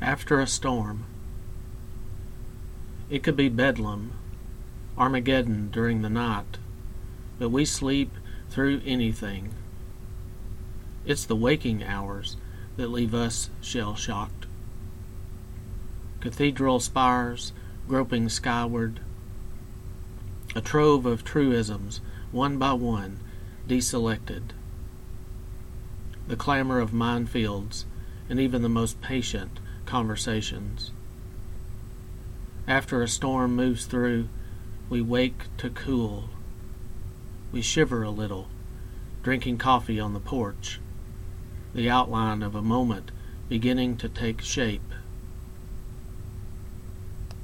After a storm. It could be bedlam, Armageddon during the night, but we sleep through anything. It's the waking hours that leave us shell-shocked. Cathedral spires groping skyward, a trove of truisms, one by one, deselected. The clamor of minefields, and even the most patient conversations. After a storm moves through, we wake to cool. We shiver a little, drinking coffee on the porch, the outline of a moment beginning to take shape.